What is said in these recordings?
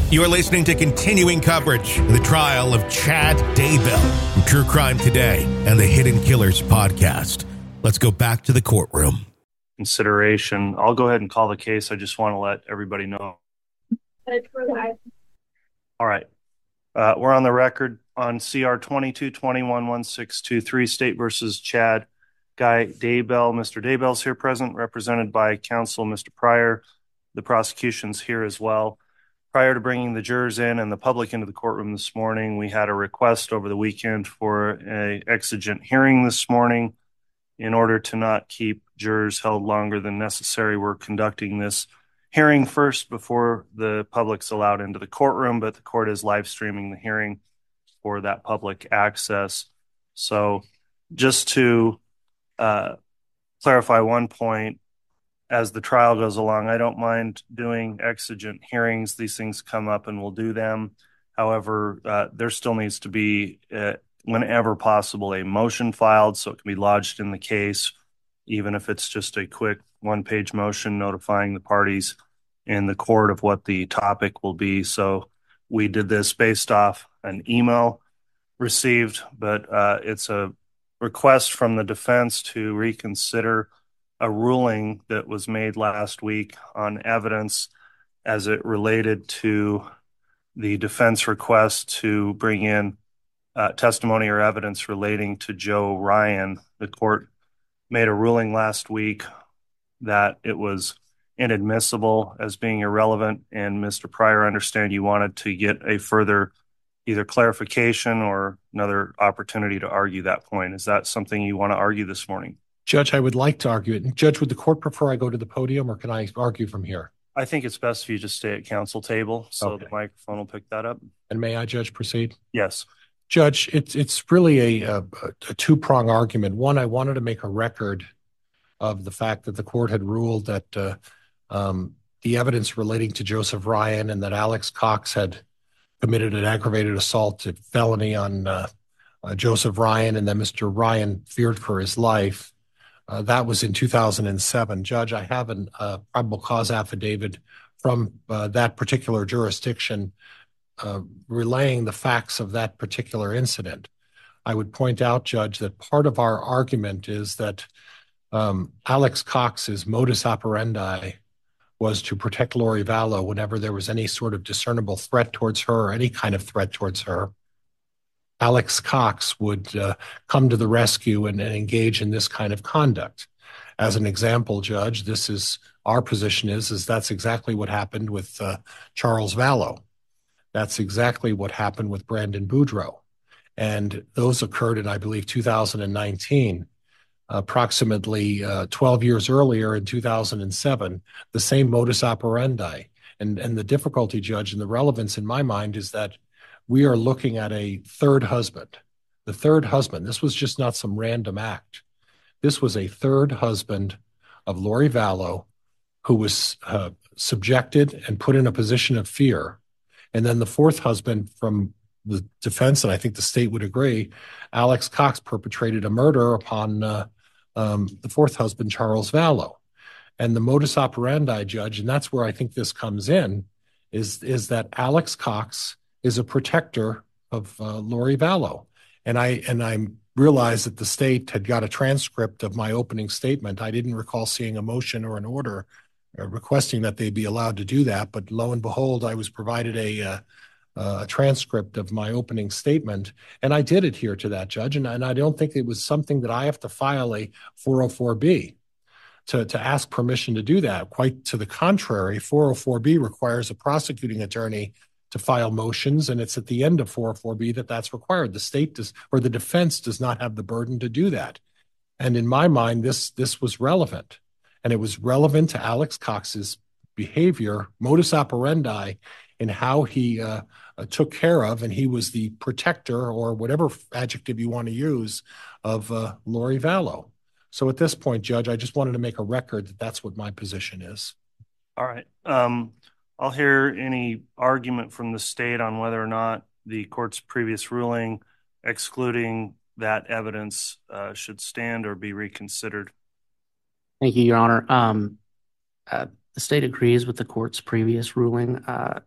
You are listening to continuing coverage of the trial of Chad Daybell from True Crime Today and the Hidden Killers podcast. Let's go back to the courtroom. Consideration. I'll go ahead and call the case. I just want to let everybody know. All right. We're on the record on CR 2221-1623, State versus Chad Guy Daybell. Mr. Daybell's here present, represented by counsel Mr. Pryor. The prosecution's here as well. Prior to bringing the jurors in and the public into the courtroom this morning, we had a request over the weekend for an exigent hearing this morning. In order to not keep jurors held longer than necessary, we're conducting this hearing first before the public's allowed into the courtroom, but the court is live streaming the hearing for that public access. So just to clarify one point, as the trial goes along, I don't mind doing exigent hearings. These things come up and we'll do them. However, there still needs to be, whenever possible, a motion filed so it can be lodged in the case, even if it's just a quick one-page motion notifying the parties in the court of what the topic will be. So we did this based off an email received, but it's a request from the defense to reconsider a ruling that was made last week on evidence as it related to the defense request to bring in testimony or evidence relating to Joe Ryan. The court made a ruling last week that it was inadmissible as being irrelevant, and Mr. Pryor, I understand you wanted to get a further either clarification or another opportunity to argue that point. Is that something you want to argue this morning? Judge, I would like to argue it. And Judge, would the court prefer I go to the podium or can I argue from here? I think it's best if you just stay at counsel table, so the microphone will pick that up. And may I, Judge, proceed? Yes. Judge, it's really a two-prong argument. One, I wanted to make a record of the fact that the court had ruled that the evidence relating to Joseph Ryan and that Alex Cox had committed an aggravated assault felony on Joseph Ryan, and that Mr. Ryan feared for his life. That was in 2007. Judge, I have a probable cause affidavit from that particular jurisdiction relaying the facts of that particular incident. I would point out, Judge, that part of our argument is that Alex Cox's modus operandi was to protect Lori Vallow whenever there was any sort of discernible threat towards her or any kind of threat towards her. Alex Cox would come to the rescue and engage in this kind of conduct. As an example, Judge, this is our position is that's exactly what happened with Charles Vallow. That's exactly what happened with Brandon Boudreaux. And those occurred in, I believe, 2019. Approximately 12 years earlier in 2007, the same modus operandi. And the difficulty, Judge, and the relevance in my mind is that we are looking at a third husband. The third husband, this was just not some random act. This was a third husband of Lori Vallow who was subjected and put in a position of fear. And then the fourth husband from the defense, and I think the state would agree, Alex Cox perpetrated a murder upon the fourth husband, Charles Vallow. And the modus operandi, Judge, and that's where I think this comes in, is that Alex Cox is a protector of Lori Vallow. And I realized that the state had got a transcript of my opening statement. I didn't recall seeing a motion or an order requesting that they be allowed to do that. But lo and behold, I was provided a transcript of my opening statement, and I did adhere to that, Judge. And I don't think it was something that I have to file a 404B to ask permission to do that. Quite to the contrary, 404B requires a prosecuting attorney to file motions, and it's at the end of 404B that's required. The state does, or the defense does not have the burden to do that. And in my mind, this was relevant, and it was relevant to Alex Cox's behavior, modus operandi, in how he took care of, and he was the protector, or whatever adjective you want to use, of Lori Vallow. So at this point, Judge, I just wanted to make a record that that's what my position is. All right. I'll hear any argument from the state on whether or not the court's previous ruling excluding that evidence should stand or be reconsidered. Thank you, Your Honor. The state agrees with the court's previous ruling.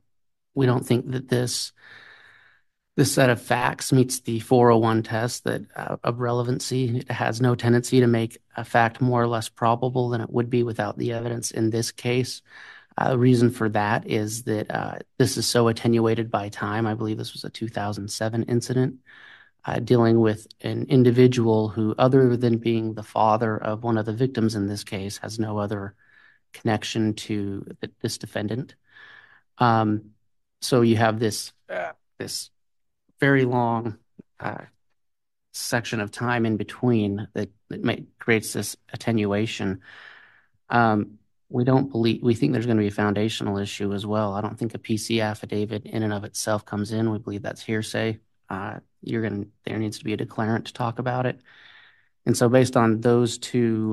we don't think that this set of facts meets the 401 test that of relevancy. It has no tendency to make a fact more or less probable than it would be without the evidence in this case. The reason for that is that this is so attenuated by time. I believe this was a 2007 incident dealing with an individual who, other than being the father of one of the victims in this case, has no other connection to this defendant. So you have this very long section of time in between that creates this attenuation. We think there's going to be a foundational issue as well. I don't think a PC affidavit in and of itself comes in. We believe that's hearsay. There needs to be a declarant to talk about it. And so based on those two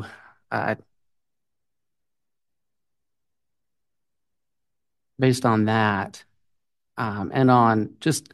based on that, and on just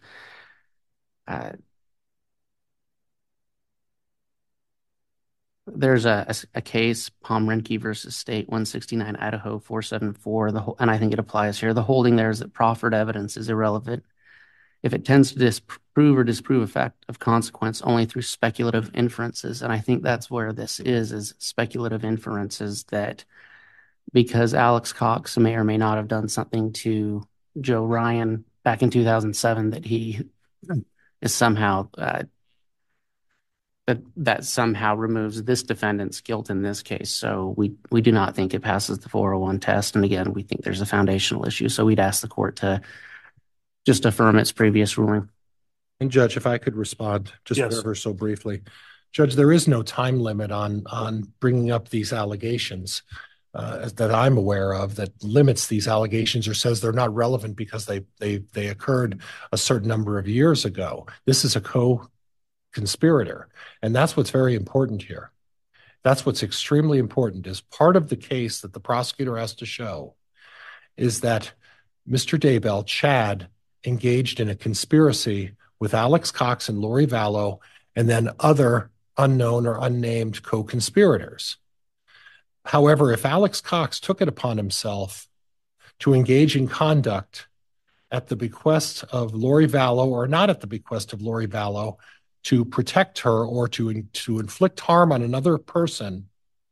there's a case, Pomrenke versus State 169 Idaho 474, and I think it applies here. The holding there is that proffered evidence is irrelevant if it tends to disprove or disprove a fact of consequence only through speculative inferences. And I think that's where this is speculative inferences, that because Alex Cox may or may not have done something to Joe Ryan back in 2007, that he is somehow that somehow removes this defendant's guilt in this case. So we do not think it passes the 401 test. And again, we think there's a foundational issue. So we'd ask the court to just affirm its previous ruling. And Judge, if I could respond just ever so briefly. Judge, there is no time limit on bringing up these allegations that I'm aware of that limits these allegations or says they're not relevant because they occurred a certain number of years ago. This is a co-conspirator, and that's what's very important here. That's what's extremely important. Is part of the case that the prosecutor has to show is that Mr. Daybell, Chad, engaged in a conspiracy with Alex Cox and Lori Vallow, and then other unknown or unnamed co-conspirators. However, if Alex Cox took it upon himself to engage in conduct at the bequest of Lori Vallow, or not at the bequest of Lori Vallow, to protect her or to inflict harm on another person,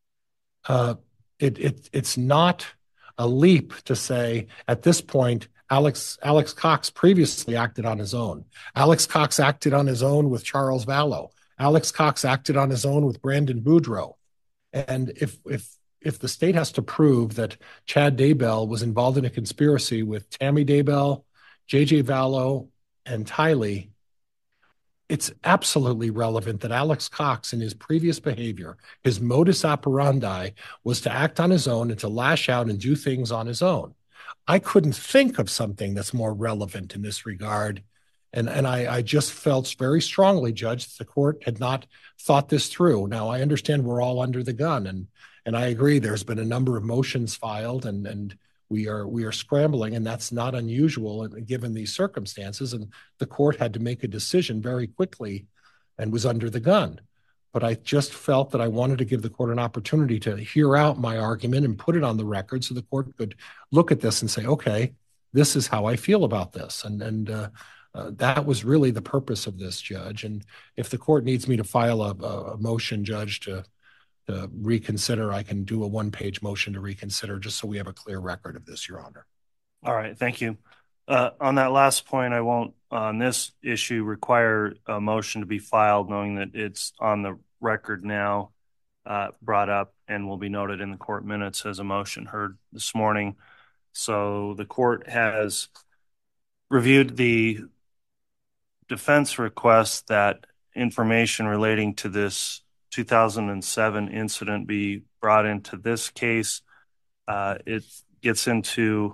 it's not a leap to say at this point, Alex Cox previously acted on his own. Alex Cox acted on his own with Charles Vallow. Alex Cox acted on his own with Brandon Boudreaux. And if the state has to prove that Chad Daybell was involved in a conspiracy with Tammy Daybell, J.J. Vallow, and Tylee, it's absolutely relevant that Alex Cox, in his previous behavior, his modus operandi was to act on his own and to lash out and do things on his own. I couldn't think of something that's more relevant in this regard. And I just felt very strongly, Judge, that the court had not thought this through. Now, I understand we're all under the gun, and I agree there's been a number of motions filed, and we are scrambling, and that's not unusual given these circumstances. And the court had to make a decision very quickly and was under the gun. But I just felt that I wanted to give the court an opportunity to hear out my argument and put it on the record so the court could look at this and say, okay, this is how I feel about this. And that was really the purpose of this, Judge. And if the court needs me to file a motion, Judge, to reconsider, I can do a one-page motion to reconsider just so we have a clear record of this, Your Honor. All right, thank you. On that last point, I won't, on this issue, require a motion to be filed, knowing that it's on the record now, brought up, and will be noted in the court minutes as a motion heard this morning. So the court has reviewed the defense request that information relating to this 2007 incident be brought into this case. It gets into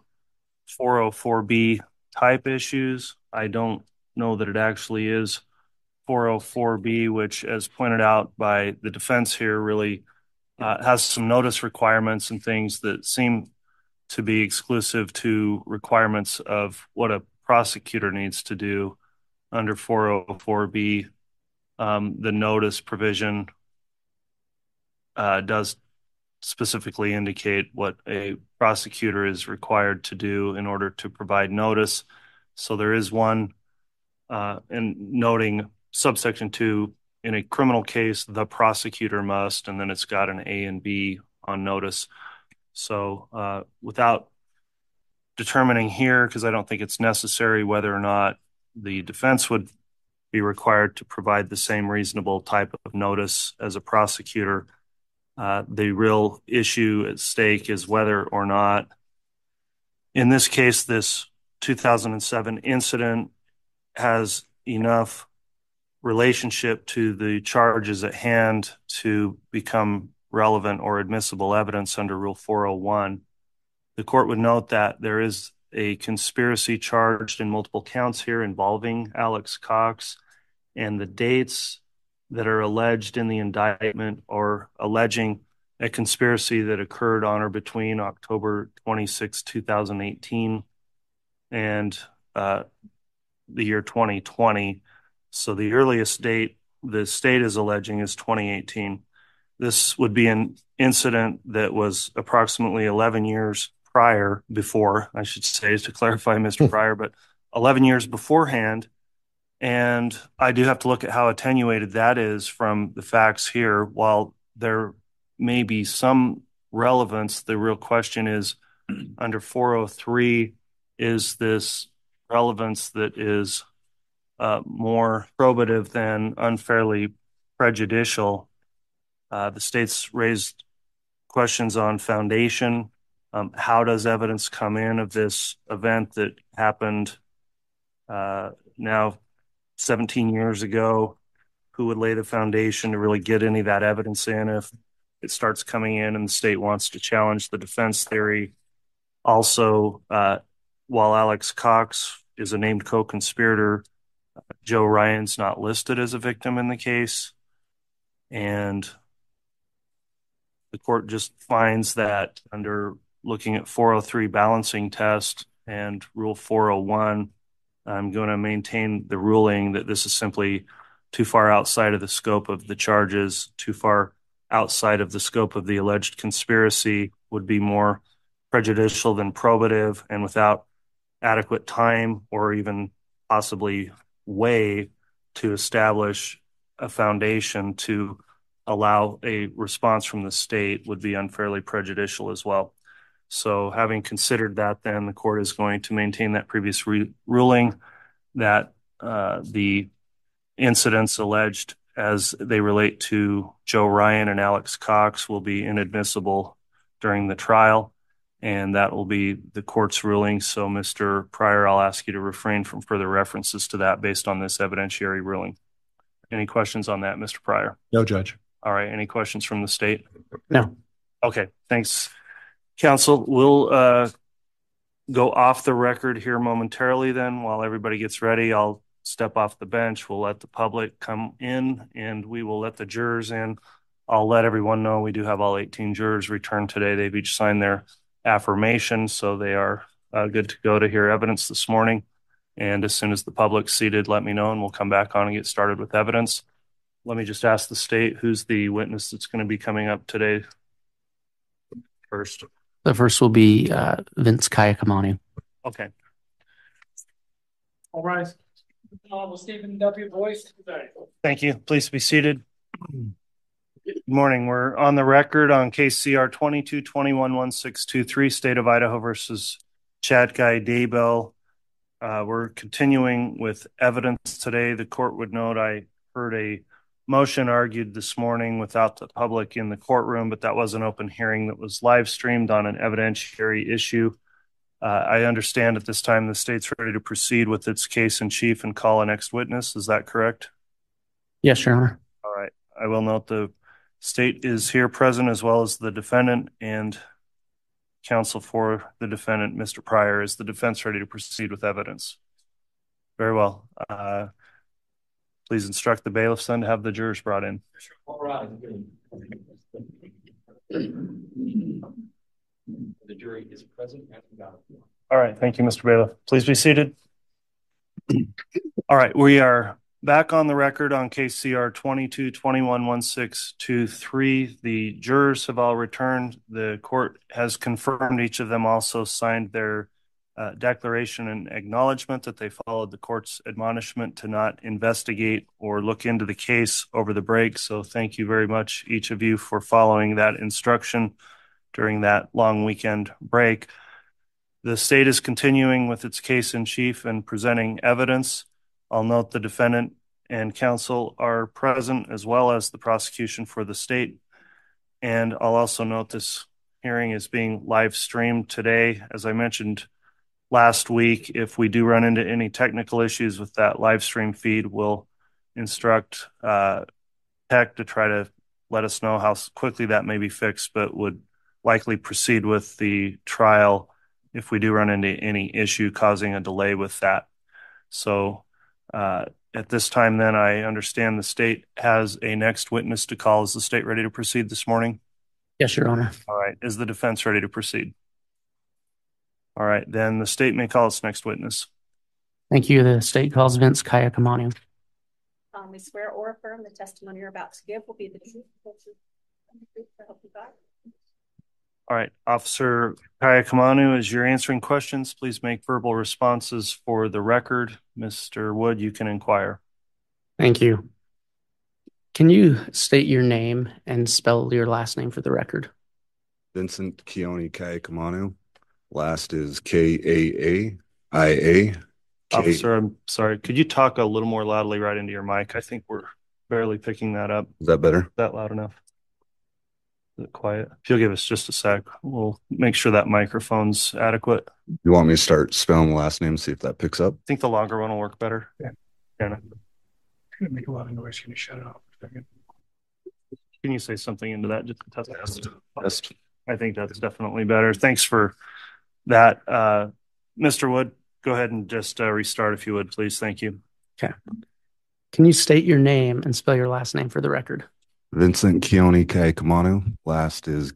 404B type issues. I don't know that it actually is 404B, which, as pointed out by the defense here, really has some notice requirements and things that seem to be exclusive to requirements of what a prosecutor needs to do under 404B. The notice provision does specifically indicate what a prosecutor is required to do in order to provide notice. So there is one, and noting subsection 2, in a criminal case, the prosecutor must, and then it's got an A and B on notice. So without determining here, because I don't think it's necessary, whether or not the defense would be required to provide the same reasonable type of notice as a prosecutor, the real issue at stake is whether or not, in this case, this 2007 incident has enough relationship to the charges at hand to become relevant or admissible evidence under Rule 401. The court would note that there is a conspiracy charged in multiple counts here involving Alex Cox, and the dates that are alleged in the indictment are alleging a conspiracy that occurred on or between October 26, 2018 and the year 2020. So the earliest date the state is alleging is 2018. This would be an incident that was approximately 11 years before, I should say, to clarify, Mr. Pryor, but 11 years beforehand. And I do have to look at how attenuated that is from the facts here. While there may be some relevance, the real question is, under 403, is this relevance that is more probative than unfairly prejudicial? The state's raised questions on foundation. How does evidence come in of this event that happened now 17 years ago? Who would lay the foundation to really get any of that evidence in if it starts coming in and the state wants to challenge the defense theory? Also, while Alex Cox is a named co-conspirator, Joe Ryan's not listed as a victim in the case. And the court just finds that under looking at 403 balancing test and Rule 401, I'm going to maintain the ruling that this is simply too far outside of the scope of the charges, too far outside of the scope of the alleged conspiracy, would be more prejudicial than probative, and without adequate time or even possibly way to establish a foundation to allow a response from the state would be unfairly prejudicial as well. So having considered that, then the court is going to maintain that previous ruling that the incidents alleged as they relate to Joe Ryan and Alex Cox will be inadmissible during the trial, and that will be the court's ruling. So, Mr. Pryor, I'll ask you to refrain from further references to that based on this evidentiary ruling. Any questions on that, Mr. Pryor? No, Judge. All right. Any questions from the state? No. Okay. Thanks, counsel. We'll go off the record here momentarily then. While everybody gets ready, I'll step off the bench. We'll let the public come in, and we will let the jurors in. I'll let everyone know we do have all 18 jurors returned today. They've each signed their affirmation, so they are good to go to hear evidence this morning. And as soon as the public's seated, let me know, and we'll come back on and get started with evidence. Let me just ask the state, who's the witness that's going to be coming up today first? The first will be Vince Kayakamanu. Okay. All right. Stephen W. Boyce. Thank you. Please be seated. Good morning. We're on the record on case CR 22-21-1623, State of Idaho versus Chad Guy Daybell. We're continuing with evidence today. The court would note I heard a motion argued this morning without the public in the courtroom, but that was an open hearing that was live streamed on an evidentiary issue. I understand at this time the state's ready to proceed with its case in chief and call a next witness. Is that correct? Yes, Your Honor. All right. I will note the state is here present as well as the defendant, and counsel for the defendant, Mr. Pryor. Is the defense ready to proceed with evidence? Very well. Please instruct the bailiffs then to have the jurors brought in. All right. The jury is present and valid. All right. Thank you, Mr. Bailiff. Please be seated. All right. We are back on the record on case CR 22-21-1623. The jurors have all returned. The court has confirmed each of them also signed their declaration and acknowledgement that they followed the court's admonishment to not investigate or look into the case over the break. So thank you very much, each of you, for following that instruction during that long weekend break. The state is continuing with its case in chief and presenting evidence. I'll note the defendant and counsel are present, as well as the prosecution for the state. And I'll also note this hearing is being live streamed today. As I mentioned last week, if we do run into any technical issues with that live stream feed, we'll instruct tech to try to let us know how quickly that may be fixed, but would likely proceed with the trial if we do run into any issue causing a delay with that. So at this time, then, I understand the state has a next witness to call. Is the state ready to proceed this morning? Yes, Your Honor. All right. Is the defense ready to proceed? All right. Then the state may call its next witness. Thank you. The state calls Vince Kaya Kamanu. We swear or affirm the testimony you're about to give will be the truth. All right. Officer Kaya Kamanu, as you're answering questions, please make verbal responses for the record. Mr. Wood, you can inquire. Thank you. Can you state your name and spell your last name for the record? Vincent Keone Kaiakamanu. Last is K-A-A-I-A. Officer, I'm sorry. Could you talk a little more loudly right into your mic? I think we're barely picking that up. Is that better? Is that loud enough? Is it quiet? If you'll give us just a sec, we'll make sure that microphone's adequate. You want me to start spelling the last name, see if that picks up? I think the longer one will work better. Yeah. Anna, Gonna make a lot of noise. Can you shut it off for a second? can you say something into that? Just to test? Yes. I think that's definitely better. Thanks for that. Mr. Wood, go ahead and just restart if you would, please. Thank you. Okay. Can you state your name and spell your last name for the record? Vincent Keone Kaiakamanu. Last is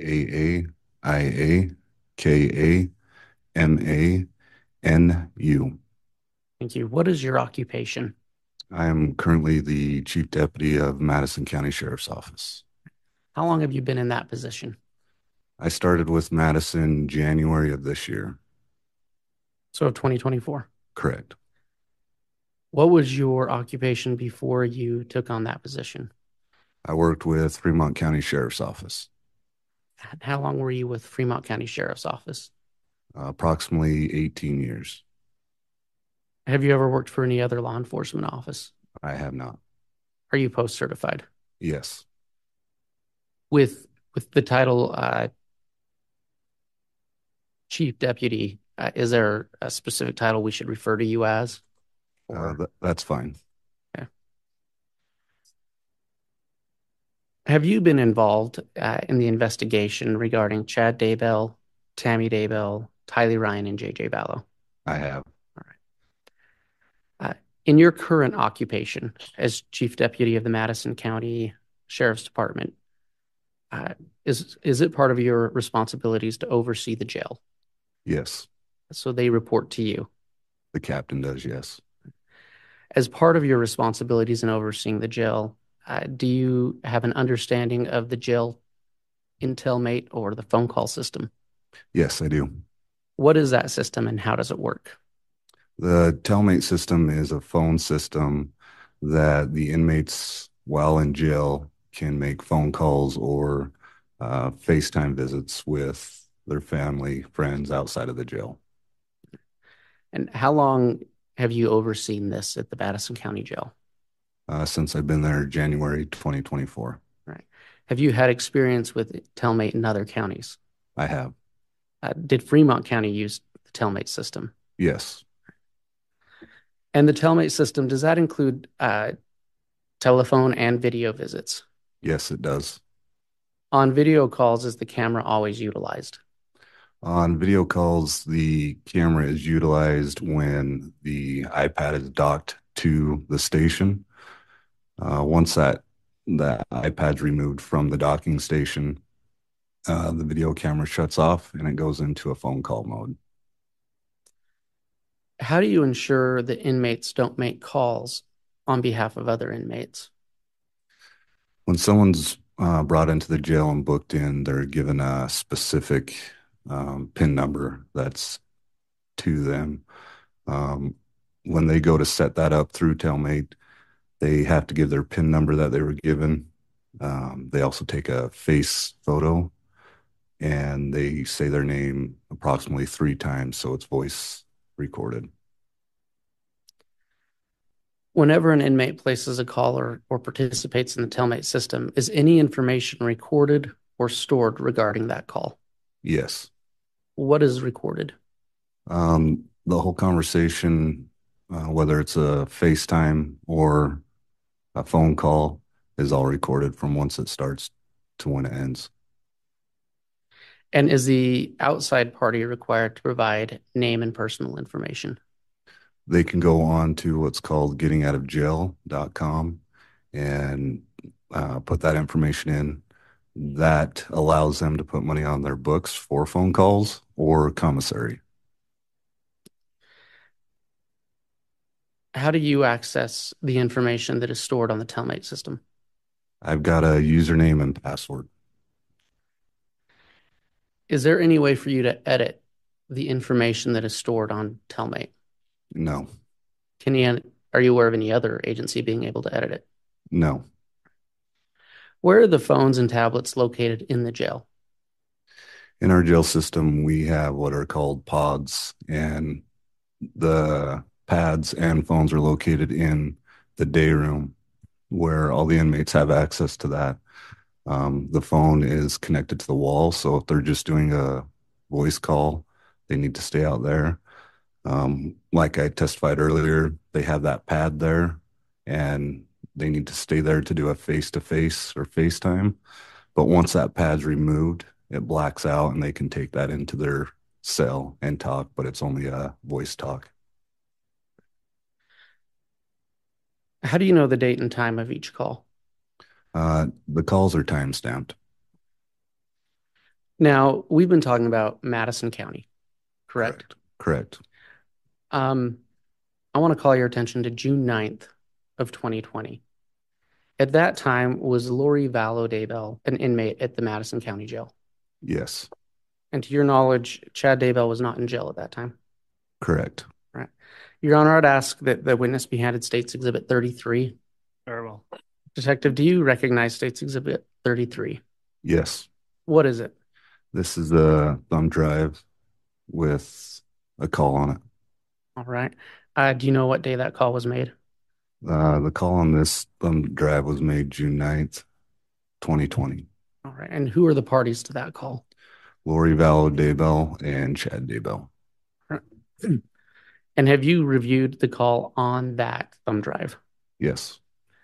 K-A-A-I-A-K-A-M-A-N-U. Thank you. What is your occupation? I am currently the Chief Deputy of Madison County Sheriff's Office. How long have you been in that position? I started with Madison January of this year. So 2024. Correct. What was your occupation before you took on that position? I worked with Fremont County Sheriff's Office. How long were you with Fremont County Sheriff's Office? Approximately 18 years. Have you ever worked for any other law enforcement office? I have not. Are you post certified? Yes. With the title Chief Deputy, is there a specific title we should refer to you as? That's fine. Okay. Have you been involved in the investigation regarding Chad Daybell, Tammy Daybell, Tylee Ryan, and JJ Ballo? I have. In your current occupation as Chief Deputy of the Madison County Sheriff's Department, is it part of your responsibilities to oversee the jail? Yes. So they report to you. The captain does, yes. As part of your responsibilities in overseeing the jail, do you have an understanding of the jail Intelmate or the phone call system? Yes, I do. What is that system and how does it work? The Telmate system is a phone system that the inmates, while in jail, can make phone calls or FaceTime visits with their family, friends outside of the jail. And how long have you overseen this at the Madison County Jail? Since I've been there January 2024. Right. Have you had experience with Telmate in other counties? I have. Did Fremont County use the Telmate system? Yes. And the Telmate system, does that include telephone and video visits? Yes, it does. On video calls, is the camera always utilized? On video calls, the camera is utilized when the iPad is docked to the station. Once that iPad's removed from the docking station, the video camera shuts off and it goes into a phone call mode. How do you ensure that inmates don't make calls on behalf of other inmates? When someone's brought into the jail and booked in, they're given a specific PIN number that's to them. When they go to set that up through Telmate, they have to give their PIN number that they were given. They also take a face photo, and they say their name approximately 3 times, so it's voice recorded. Whenever an inmate places a call or participates in the Telmate system, is any information recorded or stored regarding that call? Yes. What is recorded? The whole conversation, whether it's a FaceTime or a phone call, is all recorded from once it starts to when it ends. And is the outside party required to provide name and personal information? They can go on to what's called gettingoutofjail.com and put that information in. That allows them to put money on their books for phone calls or commissary. How do you access the information that is stored on the Telmate system? I've got a username and password. Is there any way for you to edit the information that is stored on Telmate? No. Are you aware of any other agency being able to edit it? No. Where are the phones and tablets located in the jail? In our jail system, we have what are called pods, and the pads and phones are located in the day room where all the inmates have access to that. The phone is connected to the wall, so if they're just doing a voice call, they need to stay out there. Like I testified earlier, they have that pad there, and they need to stay there to do a face-to-face or FaceTime. But once that pad's removed, it blacks out, and they can take that into their cell and talk, but it's only a voice talk. How do you know the date and time of each call? The calls are time-stamped. Now, we've been talking about Madison County, correct? Correct. I want to call your attention to June 9th of 2020. At that time, was Lori Vallow Daybell an inmate at the Madison County Jail? Yes. And to your knowledge, Chad Daybell was not in jail at that time? Correct. Right. Your Honor, I'd ask that the witness be handed State's Exhibit 33. Very well. Detective, do you recognize State's Exhibit 33? Yes. What is it? This is a thumb drive with a call on it. All right. Do you know what day that call was made? The call on this thumb drive was made June 9th, 2020. All right. And who are the parties to that call? Lori Vallow Daybell and Chad Daybell. And have you reviewed the call on that thumb drive? Yes.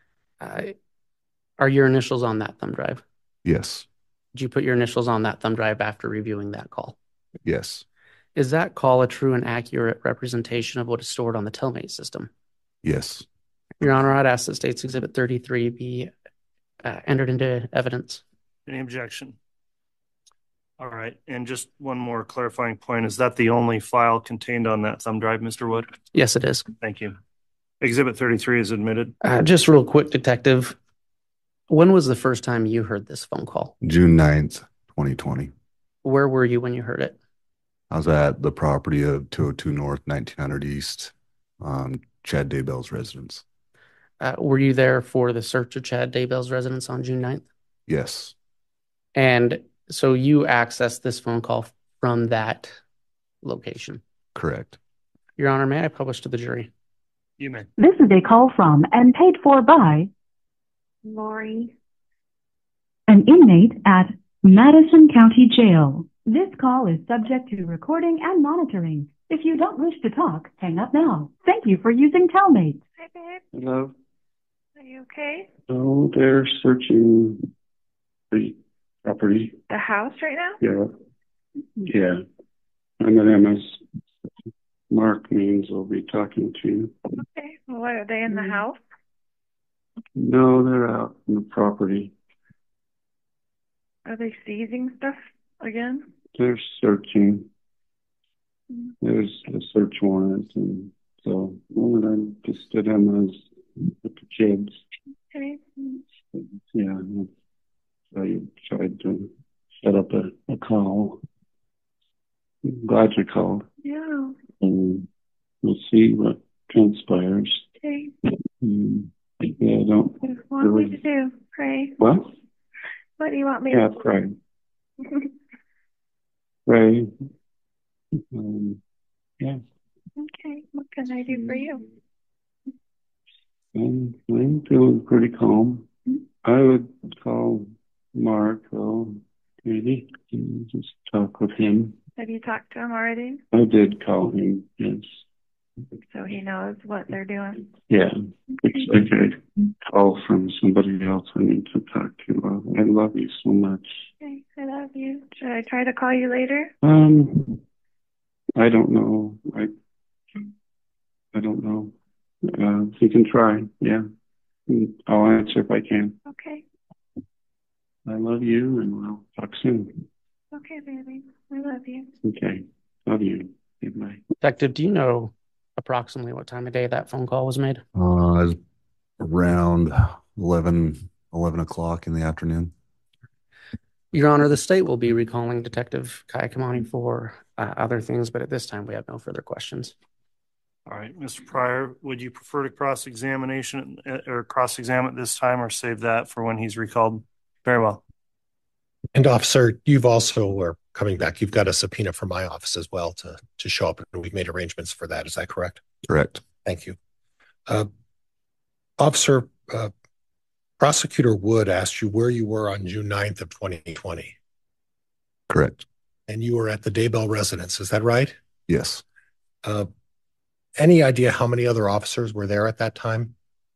Are your initials on that thumb drive? Yes. Did you put your initials on that thumb drive after reviewing that call? Yes. Is that call a true and accurate representation of what is stored on the Telmate system? Yes. Your Honor, I'd ask that State's Exhibit 33 be entered into evidence. Any objection? All right. And just one more clarifying point. Is that the only file contained on that thumb drive, Mr. Wood? Yes, it is. Thank you. Exhibit 33 is admitted. Just real quick, Detective. When was the first time you heard this phone call? June 9th, 2020. Where were you when you heard it? I was at the property of 202 North, 1900 East, Chad Daybell's residence. Were you there for the search of Chad Daybell's residence on June 9th? Yes. And so you accessed this phone call from that location? Correct. Your Honor, may I publish to the jury? You may. This is a call from and paid for by Lori. an inmate at Madison County Jail. This call is subject to recording and monitoring. If you don't wish to talk, hang up now. Thank you for using Telmate. Hi, babe. Hello. Are you okay? Oh, they're searching the property. The house right now? Yeah. Yeah. I'm at MS. Mark Means will be talking to you. Okay. Well, what, are they in the house? No, they're out in the property. Are they seizing stuff again? They're searching. There's a search warrant, and so I just did them as with the kids. Okay. Yeah. So I tried to set up a call. I'm glad you called. Yeah. and we'll see what transpires. Okay. Yeah, I don't. What do you want me to do? Pray. What? What do you want me Yeah, to do? pray. Pray. Yeah. Okay. What can I do for you? I'm feeling pretty calm. I would call Mark, maybe, and just talk with him. Have you talked to him already? I did call him, yes. So he knows what they're doing? Yeah. It's like a call from somebody else I need to talk to. I love you so much. Okay. I love you. Should I try to call you later? I don't know. I don't know. You can try, yeah. I'll answer if I can. Okay. I love you, and we'll talk soon. Okay, baby. I love you. Okay. Love you. Goodbye. Detective, do you know approximately what time of day that phone call was made? Around 11 o'clock in the afternoon. Your Honor, the state will be recalling Detective Kai Kamani for other things, but at this time we have no further questions. All right, Mr. Pryor, would you prefer to cross-examine at this time, or save that for when he's recalled? Very well. And officer, you've also are coming back. You've got a subpoena from my office as well to show up, and we've made arrangements for that. Is that correct? Correct. Thank you. Officer, Prosecutor Wood asked you where you were on June 9th of 2020. Correct. And you were at the Daybell residence. Is that right? Yes. Any idea how many other officers were there at that time?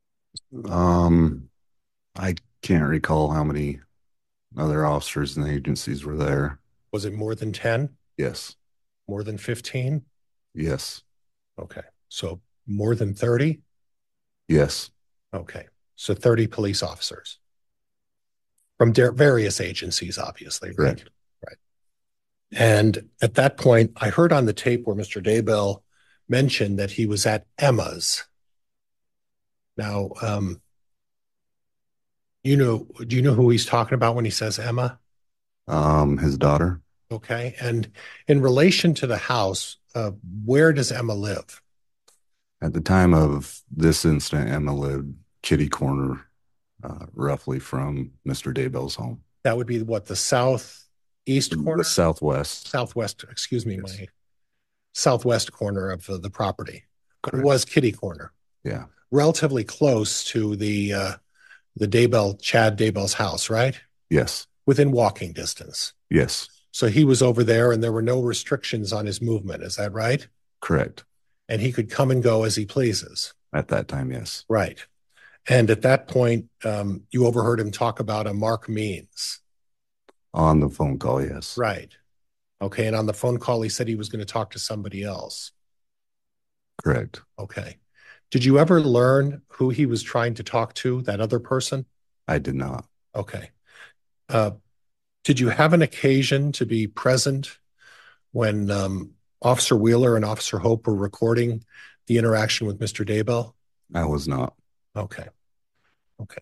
I can't recall how many other officers and agencies were there. Was it more than 10? Yes. More than 15? Yes. Okay. So more than 30? Yes. Okay. So 30 police officers from various agencies, obviously. Right? Correct. Right. And at that point, I heard on the tape where Mr. Daybell mentioned that he was at Emma's. Now, do you know who he's talking about when he says Emma? His daughter. Okay. And in relation to the house, where does Emma live? At the time of this incident, Emma lived kitty corner, roughly from Mr. Daybell's home. That would be what, the southeast corner? The southwest. Southwest, excuse me, Yes. my southwest corner of the property. But it Correct. was kitty corner. Yeah. Relatively close to the Chad Daybell's house, right? Yes. Within walking distance. Yes. So he was over there and there were no restrictions on his movement. Is that right? Correct. And he could come and go as he pleases. At that time, yes. Right. And at that point, you overheard him talk about a Mark Means. On the phone call, yes. Right. Okay. And on the phone call, he said he was going to talk to somebody else. Correct. Okay. Did you ever learn who he was trying to talk to, that other person? I did not. Okay. Did you have an occasion to be present when Officer Wheeler and Officer Hope were recording the interaction with Mr. Daybell? I was not. Okay. Okay.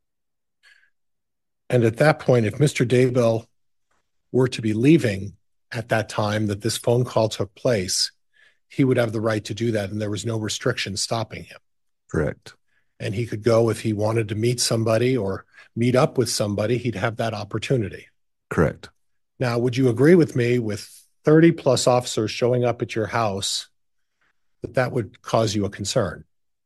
And at that point, if Mr. Daybell were to be leaving at that time that this phone call took place, he would have the right to do that, and there was no restriction stopping him. Correct. And he could go if he wanted to meet somebody or meet up with somebody, he'd have that opportunity. Correct. Now, would you agree with me, with 30 plus officers showing up at your house, that would cause you a concern?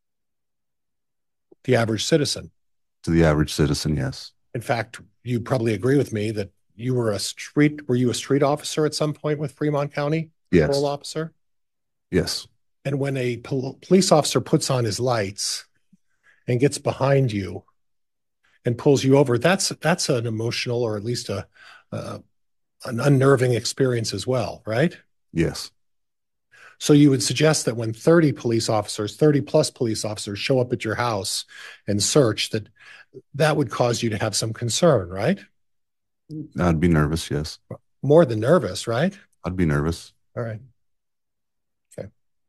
The average citizen. To the average citizen, yes. In fact, you probably agree with me that were you a street officer at some point with Fremont County? Yes. Patrol officer? Yes. And when a police officer puts on his lights and gets behind you and pulls you over, that's an emotional, or at least an unnerving experience as well, right? Yes. So you would suggest that when 30 plus police officers show up at your house and search, that would cause you to have some concern, right? I'd be nervous, yes. More than nervous, right? I'd be nervous. All right. Okay.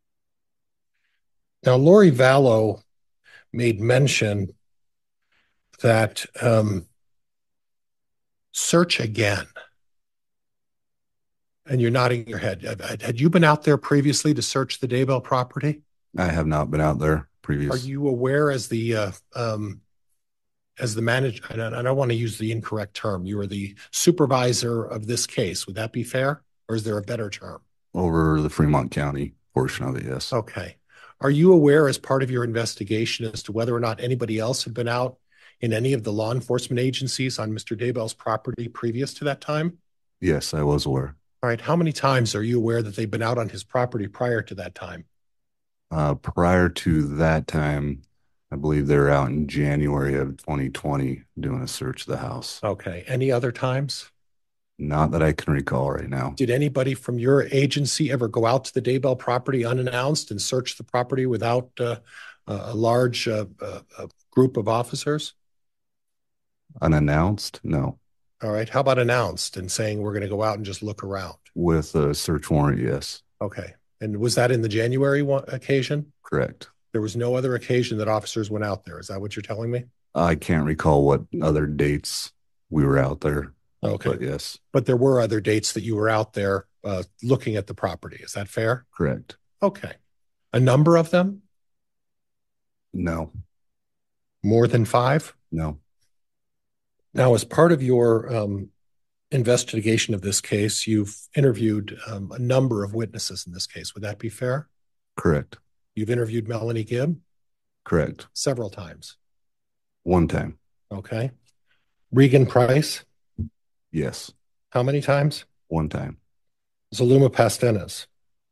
Now, Lori Vallow made mention that search again. And you're nodding your head. Had you been out there previously to search the Daybell property? I have not been out there Are previous. you aware as the manager, and I don't want to use the incorrect term, you are the supervisor of this case. Would that be fair? Or is there a better term? Over the Fremont County portion of it, yes. Okay. Are you aware as part of your investigation as to whether or not anybody else had been out in any of the law enforcement agencies on Mr. Daybell's property previous to that time? Yes, I was aware. All right. How many times are you aware that they've been out on his property prior to that time? Prior to that time, I believe they were out in January of 2020 doing a search of the house. Okay. Any other times? Not that I can recall right now. Did anybody from your agency ever go out to the Daybell property unannounced and search the property without a large group of officers? Unannounced? No. All right. How about announced and saying we're going to go out and just look around? With a search warrant, yes. Okay. And was that in the January occasion? Correct. There was no other occasion that officers went out there. Is that what you're telling me? I can't recall what other dates we were out there. Okay. But yes. But there were other dates that you were out there looking at the property. Is that fair? Correct. Okay. A number of them? No. More than 5? No. Now, as part of your investigation of this case, you've interviewed a number of witnesses in this case. Would that be fair? Correct. You've interviewed Melanie Gibb? Correct. Several times. One time. Okay. Regan Price? Yes. How many times? One time. Zaluma Pastenes?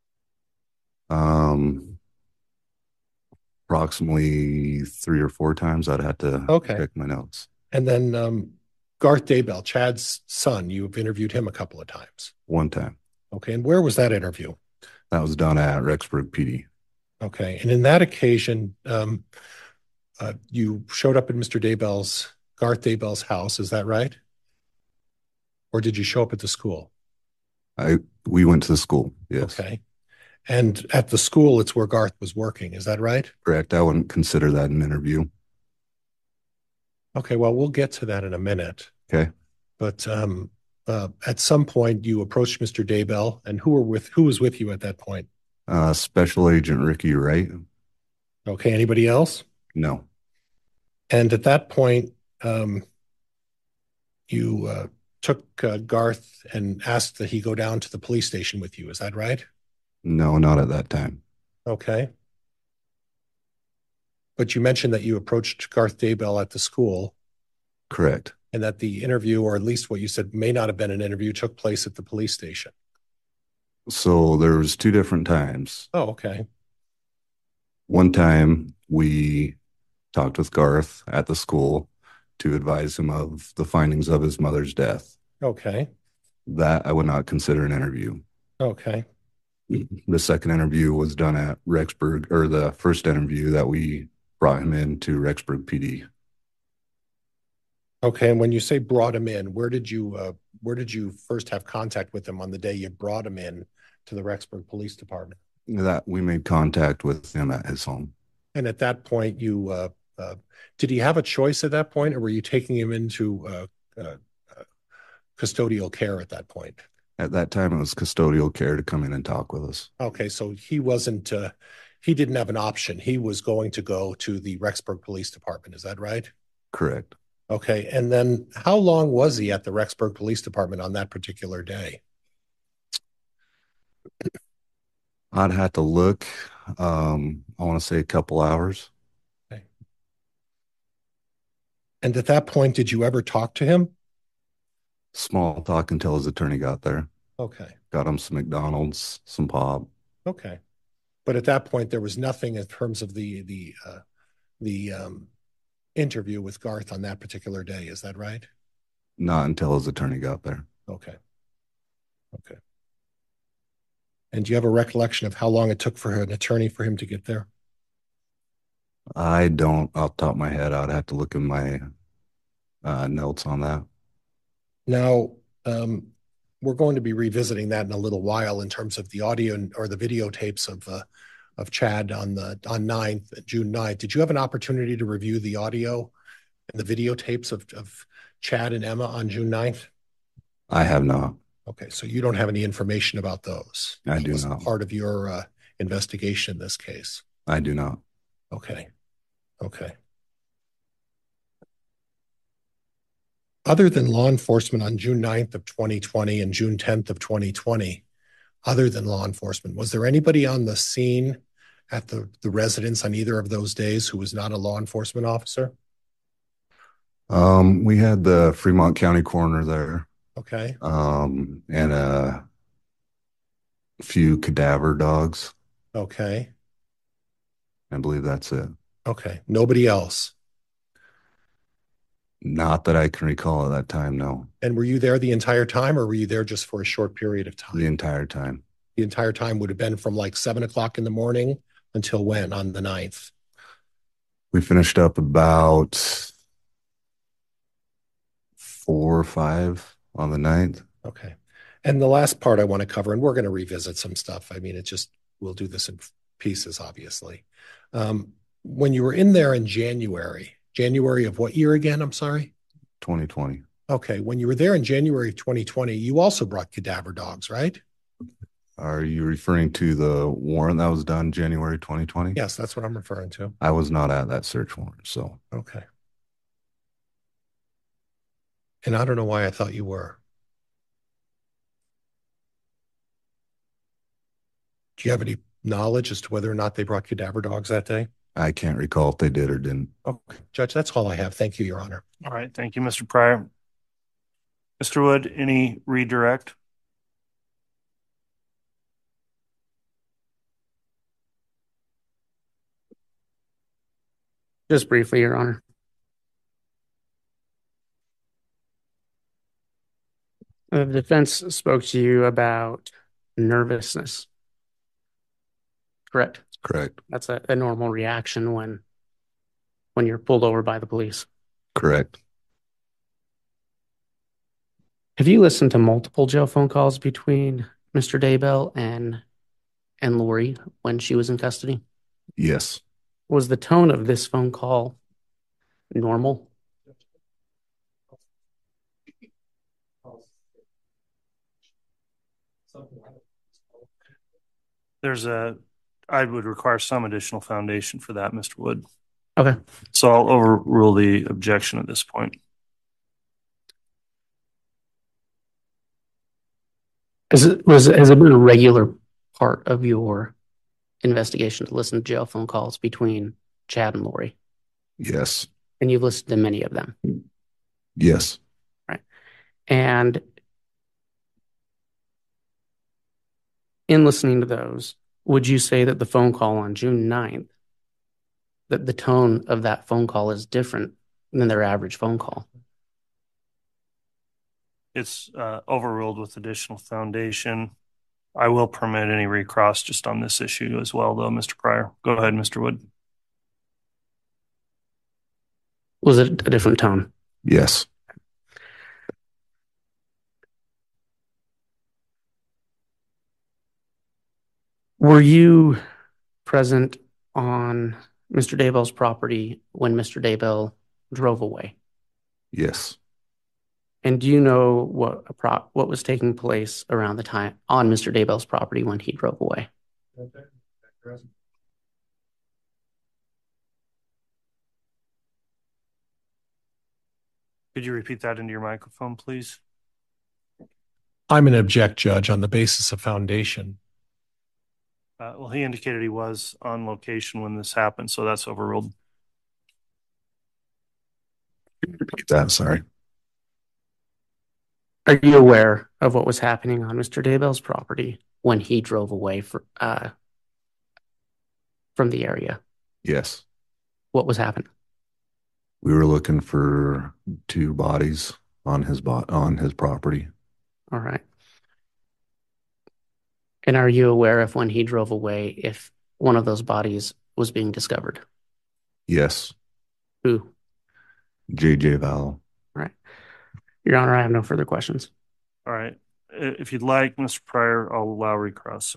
Approximately 3 or 4 times. I'd have to check my notes. And then Garth Daybell, Chad's son, you've interviewed him a couple of times. One time. Okay. And where was that interview? That was done at Rexburg PD. Okay. And in that occasion, you showed up at Garth Daybell's house. Is that right? Or did you show up at the school? We went to the school. Yes. Okay. And at the school, it's where Garth was working. Is that right? Correct. I wouldn't consider that an interview. Okay. Well, we'll get to that in a minute. Okay. But at some point, you approached Mr. Daybell, and who was with you at that point? Special Agent Ricky Wright. Okay. Anybody else? No. And at that point, you took Garth and asked that he go down to the police station with you. Is that right? No, not at that time. Okay. But you mentioned that you approached Garth Daybell at the school. Correct. And that the interview, or at least what you said may not have been an interview, took place at the police station. So there was 2 different times. Oh, okay. One time we talked with Garth at the school to advise him of the findings of his mother's death. Okay. That I would not consider an interview. Okay. The second interview was done at Rexburg, or the first interview that we brought him in to Rexburg PD. Okay. And when you say brought him in, where did you first have contact with him on the day you brought him in to the Rexburg Police Department? That we made contact with him at his home. And at that point, did he have a choice at that point, or were you taking him into custodial care at that point? At that time, it was custodial care to come in and talk with us. Okay, so he didn't have an option. He was going to go to the Rexburg Police Department. Is that right? Correct. Okay, and then how long was he at the Rexburg Police Department on that particular day? I'd have to look. I want to say a couple hours. Okay. And at that point, did you ever talk to him? Small talk until his attorney got there. Okay. Got him some McDonald's, some pop. Okay. But at that point, there was nothing in terms of the interview with Garth on that particular day. Is that right? Not until his attorney got there. Okay. Okay. And do you have a recollection of how long it took for an attorney for him to get there? I don't, off the top of my head. I'd have to look in my notes on that. Now, we're going to be revisiting that in a little while in terms of the audio or the videotapes of Chad on June 9th. Did you have an opportunity to review the audio and the videotapes of Chad and Emma on June 9th? I have not. Okay, so you don't have any information about those? I That do wasn't not. part of your investigation in this case? I do not. Okay. Okay. Other than law enforcement on June 9th of 2020 and June 10th of 2020, other than law enforcement, was there anybody on the scene at the residence on either of those days who was not a law enforcement officer? We had the Fremont County coroner there, Okay. and a few cadaver dogs. Okay. I believe that's it. Okay. Nobody else. Not that I can recall at that time, no. And were you there the entire time, or were you there just for a short period of time? The entire time. The entire time would have been from like 7 o'clock in the morning until when on the 9th? We finished up about 4 or 5 on the 9th. Okay. And the last part I want to cover, and we're going to revisit some stuff. I mean, we'll do this in pieces, obviously. When you were in there in January of what year again? I'm sorry? 2020. Okay. When you were there in January of 2020, you also brought cadaver dogs, right? Are you referring to the warrant that was done January 2020? Yes, that's what I'm referring to. I was not at that search warrant, so. Okay. And I don't know why I thought you were. Do you have any knowledge as to whether or not they brought cadaver dogs that day? I can't recall if they did or didn't. Okay, Judge, that's all I have. Thank you, Your Honor. All right. Thank you, Mr. Pryor. Mr. Wood, any redirect? Just briefly, Your Honor. The defense spoke to you about nervousness. Correct? Correct. That's a normal reaction when you're pulled over by the police. Correct. Have you listened to multiple jail phone calls between Mr. Daybell and Lori when she was in custody? Yes. Was the tone of this phone call normal? I would require some additional foundation for that, Mr. Wood. Okay. So I'll overrule the objection at this point. Has it been a regular part of your investigation to listen to jail phone calls between Chad and Lori? Yes. And you've listened to many of them? Yes. Right. And in listening to those, would you say that the phone call on June 9th, that the tone of that phone call is different than their average phone call? It's overruled with additional foundation. I will permit any recross just on this issue as well, though, Mr. Pryor. Go ahead, Mr. Wood. Was it a different tone? Yes. Were you present on Mr. Daybell's property when Mr. Daybell drove away? Yes. And do you know what was taking place around the time on Mr. Daybell's property when he drove away? Could you repeat that into your microphone, please? I'm an object, Judge, on the basis of foundation. Well, he indicated he was on location when this happened, so that's overruled. Repeat that, sorry. Are you aware of what was happening on Mr. Daybell's property when he drove away from the area? Yes. What was happening? We were looking for 2 bodies on his property. All right. And are you aware of when he drove away if one of those bodies was being discovered? Yes. Who? J.J. Val. All right. Your Honor, I have no further questions. All right. If you'd like, Mr. Pryor, I'll allow recross.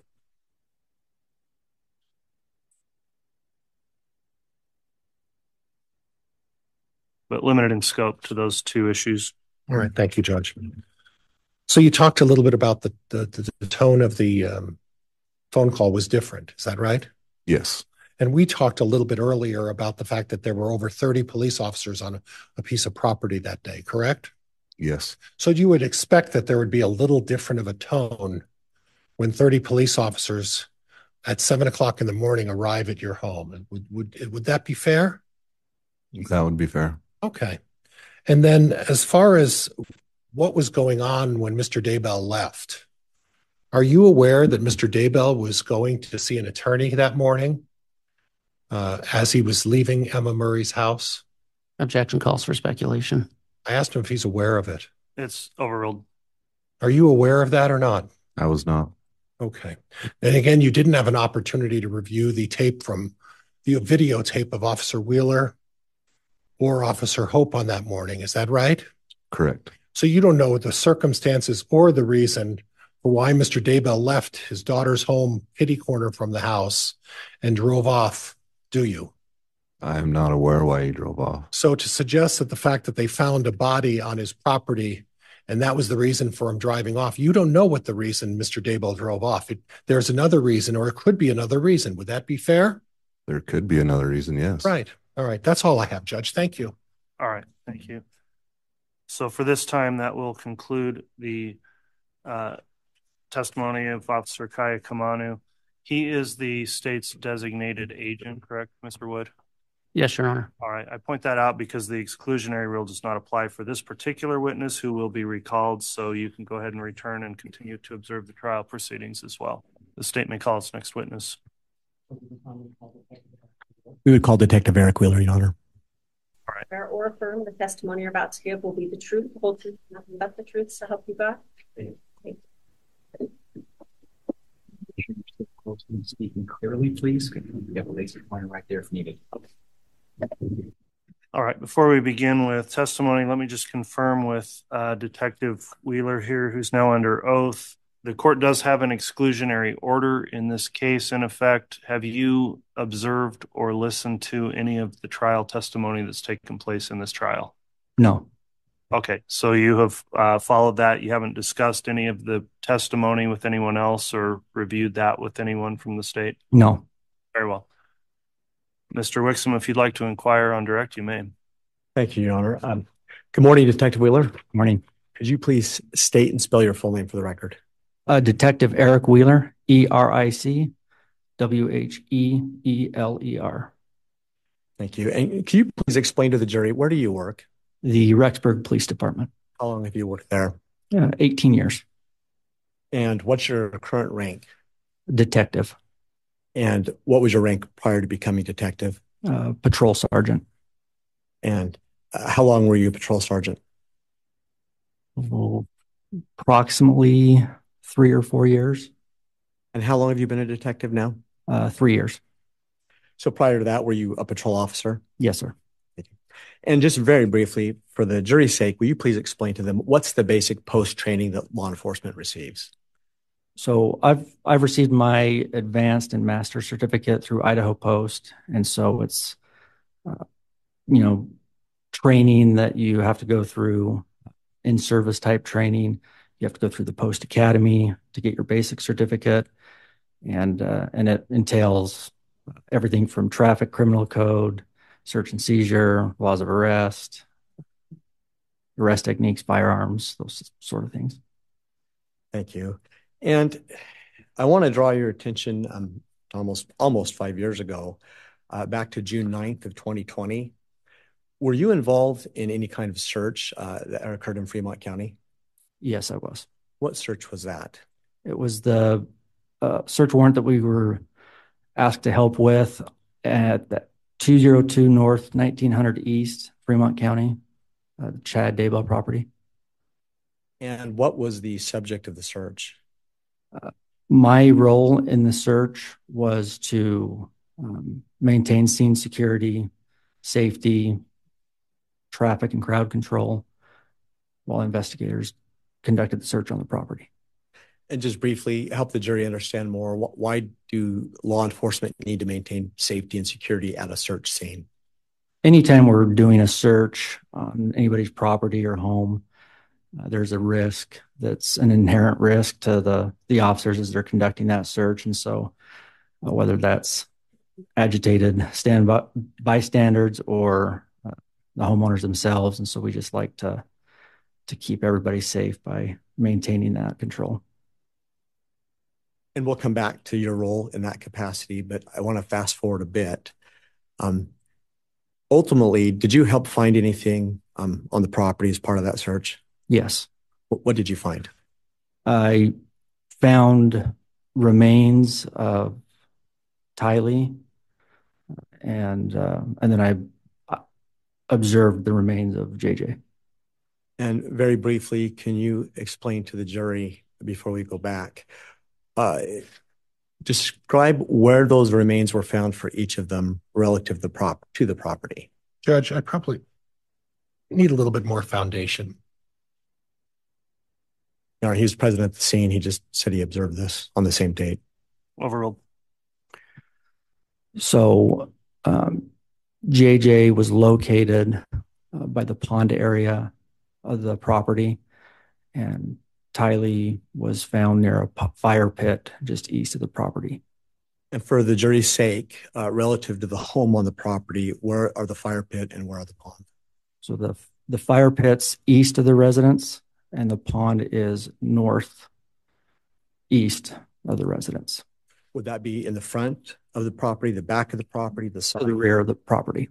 But limited in scope to those 2 issues. All right. Thank you, Judge. So you talked a little bit about the tone of the phone call was different. Is that right? Yes. And we talked a little bit earlier about the fact that there were over 30 police officers on a piece of property that day, correct? Yes. So you would expect that there would be a little different of a tone when 30 police officers at 7 o'clock in the morning arrive at your home. And would that be fair? That would be fair. Okay. And then as far as what was going on when Mr. Daybell left, are you aware that Mr. Daybell was going to see an attorney that morning as he was leaving Emma Murray's house? Objection calls for speculation. I asked him if he's aware of it. It's overruled. Are you aware of that or not? I was not. Okay. And again, you didn't have an opportunity to review the tape from the videotape of Officer Wheeler or Officer Hope on that morning. Is that right? Correct. So you don't know the circumstances or the reason for why Mr. Daybell left his daughter's home kitty corner from the house and drove off, do you? I am not aware why he drove off. So to suggest that the fact that they found a body on his property and that was the reason for him driving off, you don't know what the reason Mr. Daybell drove off. There's another reason, or it could be another reason. Would that be fair? There could be another reason, yes. Right. All right. That's all I have, Judge. Thank you. All right. Thank you. So for this time, that will conclude the testimony of Officer Kaya Kamanu. He is the state's designated agent, correct, Mr. Wood? Yes, Your Honor. All right. I point that out because the exclusionary rule does not apply for this particular witness who will be recalled. So you can go ahead and return and continue to observe the trial proceedings as well. The state may call its next witness. We would call Detective Eric Wheeler, Your Honor. All right. Swear or affirm the testimony you're about to give will be the truth, the whole truth, nothing but the truth, so help you God. Speaking clearly, please. You have a laser pointer right there if needed. All right. Before we begin with testimony, let me just confirm with Detective Wheeler here, who's now under oath. The court does have an exclusionary order in this case in effect. Have you observed or listened to any of the trial testimony that's taken place in this trial? No. Okay. So you have followed that. You haven't discussed any of the testimony with anyone else or reviewed that with anyone from the state? No. Very well. Mr. Wixom, if you'd like to inquire on direct, you may. Thank you, Your Honor. Good morning, Detective Wheeler. Good morning. Could you please state and spell your full name for the record? Detective Eric Wheeler, ERIC WHEELER. Thank you. And can you please explain to the jury, where do you work? The Rexburg Police Department. How long have you worked there? 18 years. And what's your current rank? Detective. And what was your rank prior to becoming detective? Patrol sergeant. And how long were you a patrol sergeant? Approximately 3 or 4 years. And how long have you been a detective now? 3 years. So prior to that, were you a patrol officer? Yes, sir. Thank you. And just very briefly, for the jury's sake, will you please explain to them what's the basic post-training that law enforcement receives? So I've received my advanced and master certificate through Idaho Post, and so it's training that you have to go through, in-service type training. You have to go through the Post Academy to get your basic certificate, and it entails everything from traffic, criminal code, search and seizure, laws of arrest techniques, firearms, those sort of things. Thank you. And I want to draw your attention almost 5 years ago, back to June 9th of 2020. Were you involved in any kind of search that occurred in Fremont County? Yes, I was. What search was that? It was the search warrant that we were asked to help with at the 202 North, 1900 East, Fremont County, the Chad Daybell property. And what was the subject of the search? My role in the search was to maintain scene security, safety, traffic and crowd control while investigators conducted the search on the property. And just briefly help the jury understand more. Why do law enforcement need to maintain safety and security at a search scene? Anytime we're doing a search on anybody's property or home, there's a risk that's an inherent risk to the officers as they're conducting that search. And so whether that's agitated bystanders or the homeowners themselves. And so we just like to keep everybody safe by maintaining that control. And we'll come back to your role in that capacity, but I want to fast forward a bit. Ultimately, did you help find anything on the property as part of that search? Yes. What did you find? I found remains of Tylee, and then I observed the remains of JJ. And very briefly, can you explain to the jury before we go back, describe where those remains were found for each of them relative to the property? Judge, I probably need a little bit more foundation. He was present at the scene. He just said he observed this on the same date. Overruled. So JJ was located by the pond area of the property, and Tylee was found near a fire pit just east of the property. And for the jury's sake, relative to the home on the property, where are the fire pit and where are the pond? So the fire pit's east of the residence, and the pond is northeast of the residence. Would that be in the front of the property, the back of the property, the side? The rear of the property.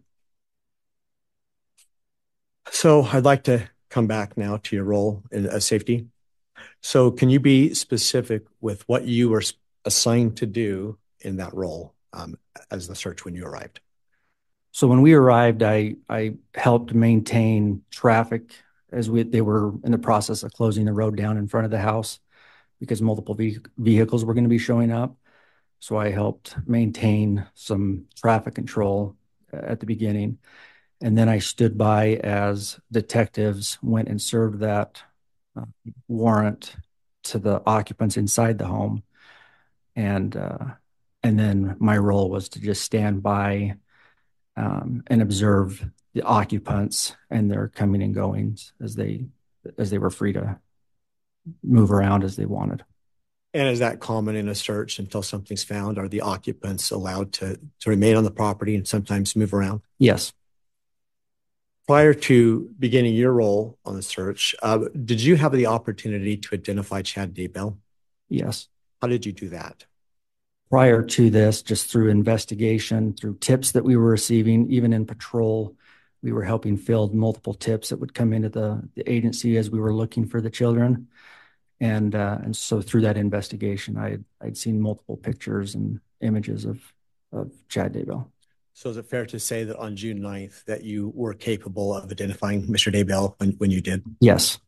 So I'd like to come back now to your role in safety. So can you be specific with what you were assigned to do in that role as the search when you arrived? So when we arrived, I helped maintain traffic as they were in the process of closing the road down in front of the house because multiple vehicles were going to be showing up. So I helped maintain some traffic control at the beginning. And then I stood by as detectives went and served that warrant to the occupants inside the home. And then my role was to just stand by and observe the occupants and their coming and goings as they were free to move around as they wanted. And is that common in a search until something's found? Are the occupants allowed to remain on the property and sometimes move around? Yes. Prior to beginning your role on the search, did you have the opportunity to identify Chad Daybell? Yes. How did you do that? Prior to this, just through investigation, through tips that we were receiving, even in patrol, we were helping field multiple tips that would come into the agency as we were looking for the children. And so through that investigation, I'd seen multiple pictures and images of Chad Daybell. So is it fair to say that on June 9th that you were capable of identifying Mr. Daybell when you did? Yes.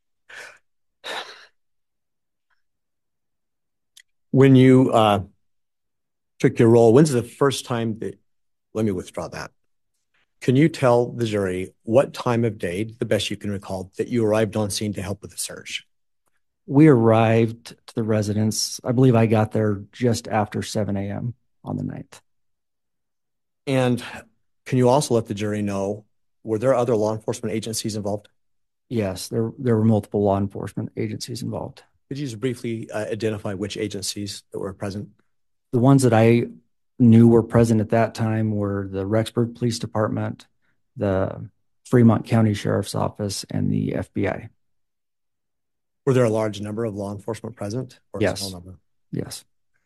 When you took your role, when's the first time that, let me withdraw that. Can you tell the jury what time of day, the best you can recall, that you arrived on scene to help with the search? We arrived to the residence, I believe I got there just after 7 a.m. on the 9th. And can you also let the jury know, were there other law enforcement agencies involved? Yes, there were multiple law enforcement agencies involved. Could you just briefly identify which agencies that were present? The ones that I knew were present at that time were the Rexburg Police Department, the Fremont County Sheriff's Office, and the FBI. Were there a large number of law enforcement present? Or yes. A small number? Yes.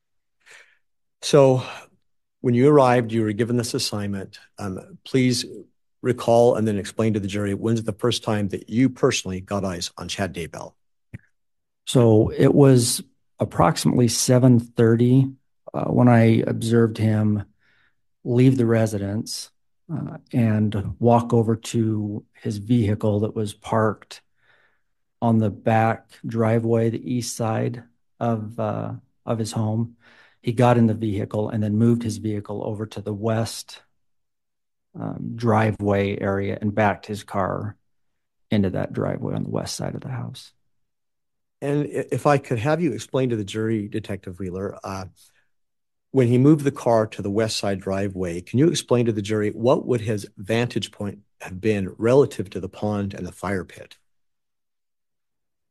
So when you arrived, you were given this assignment. Please recall and then explain to the jury, when's the first time that you personally got eyes on Chad Daybell? So it was approximately 7:30 when I observed him leave the residence and walk over to his vehicle that was parked on the back driveway, the east side of his home. He got in the vehicle and then moved his vehicle over to the west driveway area and backed his car into that driveway on the west side of the house. And if I could have you explain to the jury, Detective Wheeler, when he moved the car to the west side driveway, can you explain to the jury what would his vantage point have been relative to the pond and the fire pit?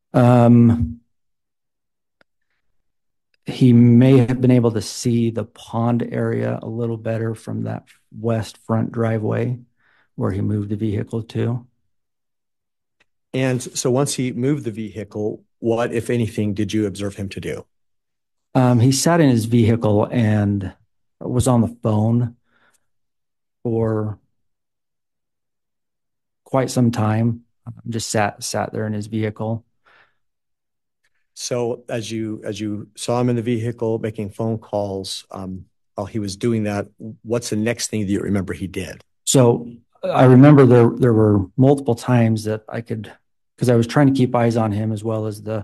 He may have been able to see the pond area a little better from that west front driveway where he moved the vehicle to. And so once he moved the vehicle, what, if anything, did you observe him to do? He sat in his vehicle and was on the phone for quite some time. Just sat there in his vehicle. So as you saw him in the vehicle making phone calls, while he was doing that, what's the next thing that you remember he did? So I remember there were multiple times that I could, because I was trying to keep eyes on him as well as the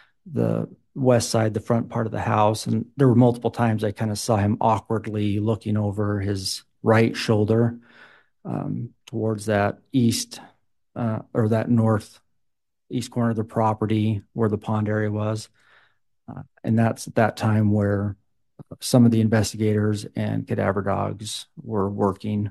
west side, the front part of the house. And there were multiple times I kind of saw him awkwardly looking over his right shoulder towards that east or that northeast corner of the property where the pond area was. And that's at that time where some of the investigators and cadaver dogs were working.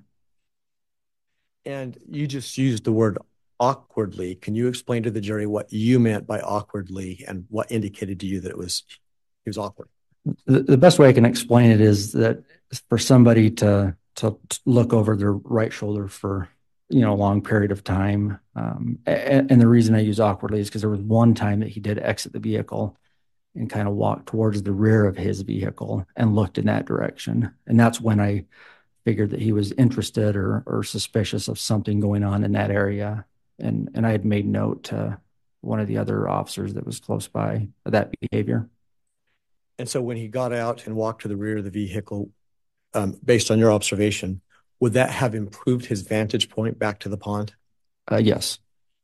And you just used the word awkwardly. Can you explain to the jury what you meant by awkwardly and what indicated to you that he was awkward? The best way I can explain it is that for somebody to look over their right shoulder for a long period of time, and the reason I use awkwardly is because there was one time that he did exit the vehicle and kind of walked towards the rear of his vehicle and looked in that direction, and that's when I figured that he was interested or suspicious of something going on in that area. And I had made note to one of the other officers that was close by of that behavior. And so when he got out and walked to the rear of the vehicle, based on your observation, would that have improved his vantage point back to the pond? Yes.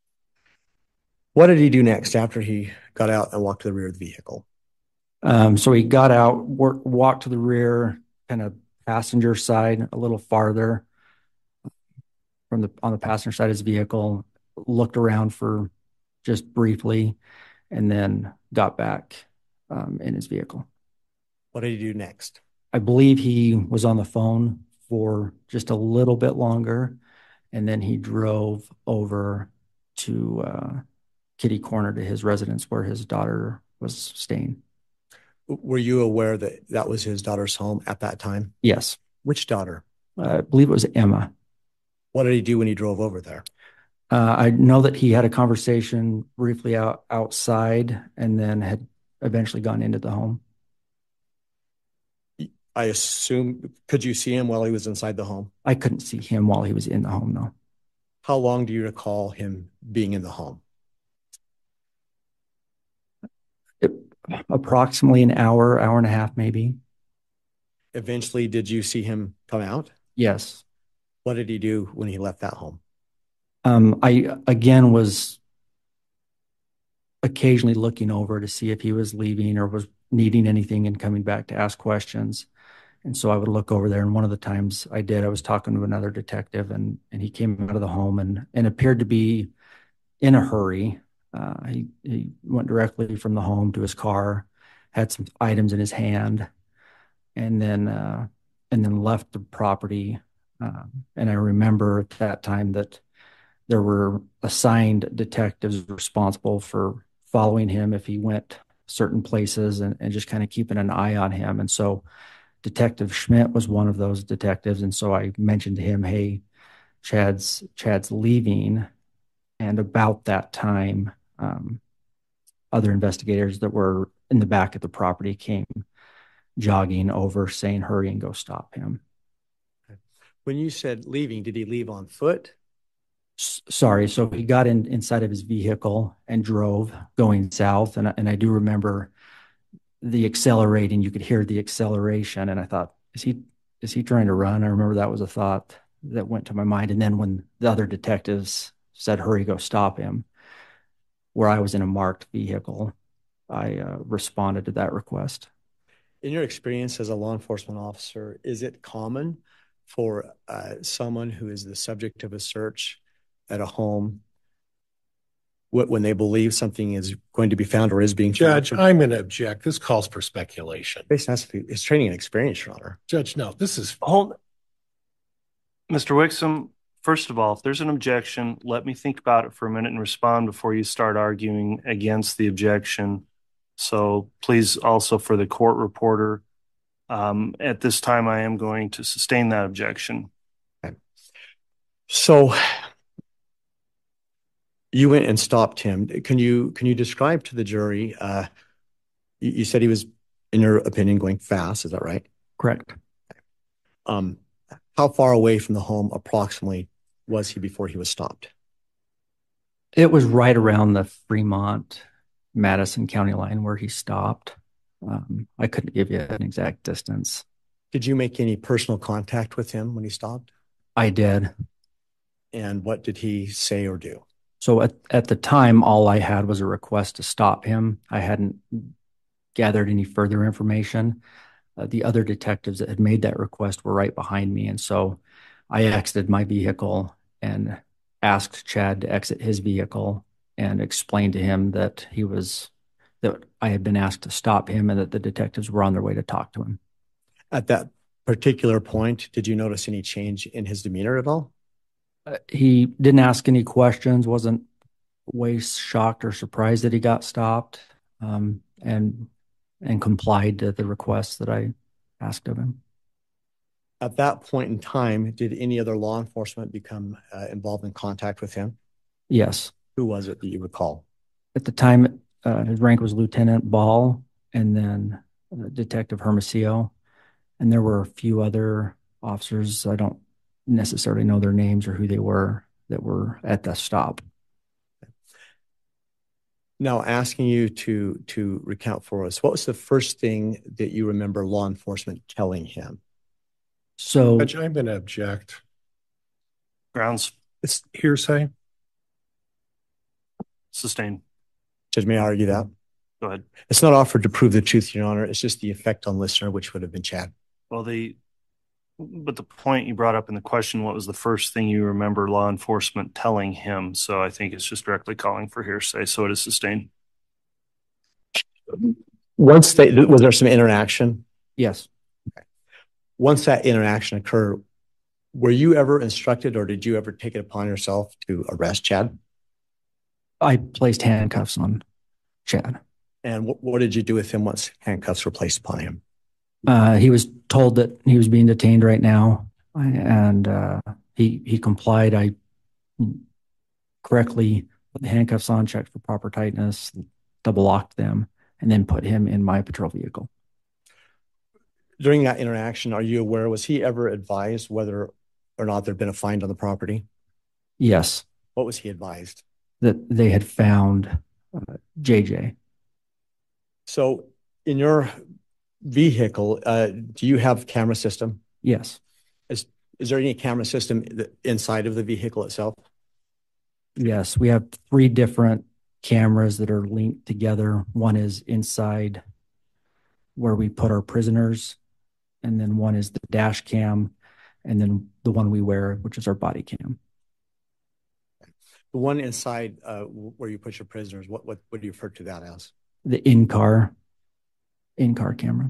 What did he do next after he got out and walked to the rear of the vehicle? So he got out, walked to the rear, kind of passenger side, a little farther on the passenger side of his vehicle, looked around for just briefly, and then got back in his vehicle. What did he do next? I believe he was on the phone for just a little bit longer, and then he drove over to Kitty Corner to his residence where his daughter was staying. Were you aware that that was his daughter's home at that time? Yes. Which daughter? I believe it was Emma. What did he do when he drove over there? I know that he had a conversation briefly outside and then had eventually gone into the home. I assume, could you see him while he was inside the home? I couldn't see him while he was in the home, no. How long do you recall him being in the home? Approximately an hour and a half, maybe. Eventually, did you see him come out? Yes. What did he do when he left that home? I, again, was occasionally looking over to see if he was leaving or was needing anything and coming back to ask questions. And so I would look over there. And one of the times I did, I was talking to another detective and he came out of the home and appeared to be in a hurry. He went directly from the home to his car, had some items in his hand, and then left the property. And I remember at that time that there were assigned detectives responsible for following him if he went certain places and just kind of keeping an eye on him. And so Detective Schmidt was one of those detectives. And so I mentioned to him, hey, Chad's leaving. And about that time, other investigators that were in the back of the property came jogging over saying, hurry and go stop him. When you said leaving, did he leave on foot? Sorry. So he got inside of his vehicle and drove going south. And I do remember the accelerating. You could hear the acceleration. And I thought, is he trying to run? I remember that was a thought that went to my mind. And then when the other detectives said, hurry, go stop him, where I was in a marked vehicle, I responded to that request. In your experience as a law enforcement officer, is it common for someone who is the subject of a search at a home when they believe something is going to be found or is being found? Judge, I'm going to object. This calls for speculation. It's training and experience, Your Honor. Judge, no, this is... Mr. Wixom, First of all, if there's an objection, let me think about it for a minute and respond before you start arguing against the objection. So please, also for the court reporter, at this time, I am going to sustain that objection. Okay. So you went and stopped him. Can you describe to the jury, you said he was, in your opinion, going fast, is that right? Correct. How far away from the home approximately was he before he was stopped? It was right around the Fremont-Madison County line where he stopped. I couldn't give you an exact distance. Did you make any personal contact with him when he stopped? I did. And what did he say or do? So at the time, all I had was a request to stop him. I hadn't gathered any further information. The other detectives that had made that request were right behind me. And so I exited my vehicle and asked Chad to exit his vehicle and explained to him that I had been asked to stop him and that the detectives were on their way to talk to him. At that particular point, did you notice any change in his demeanor at all? He didn't ask any questions, wasn't way shocked or surprised that he got stopped, and complied to the requests that I asked of him. At that point in time, did any other law enforcement become involved in contact with him? Yes. Who was it that you recall? At the time, his rank was Lieutenant Ball, and then Detective Hermosillo, and there were a few other officers. I don't necessarily know their names or who they were that were at the stop. Now, asking you to recount for us, what was the first thing that you remember law enforcement telling him? So, Judge, I'm going to object. Grounds. It's hearsay. Sustain. Judge, may I argue that? Go ahead. It's not offered to prove the truth, Your Honor. It's just the effect on listener, which would have been Chad. Well, but the point you brought up in the question, what was the first thing you remember law enforcement telling him? So I think it's just directly calling for hearsay. So it is sustained. Was there some interaction? Yes. Okay. Once that interaction occurred, were you ever instructed or did you ever take it upon yourself to arrest Chad? I placed handcuffs on Chad. And what did you do with him once handcuffs were placed upon him? He was told that he was being detained right now, and he complied. I correctly put the handcuffs on, checked for proper tightness, double locked them, and then put him in my patrol vehicle. During that interaction, are you aware, was he ever advised whether or not there'd been a find on the property? Yes. What was he advised? That they had found JJ. So in your vehicle, do you have camera system? Yes. Is there any camera system inside of the vehicle itself? Yes, we have 3 different cameras that are linked together. One is inside where we put our prisoners, and then one is the dash cam, and then the one we wear, which is our body cam. The one inside where you put your prisoners, what do you refer to that as? The in-car camera.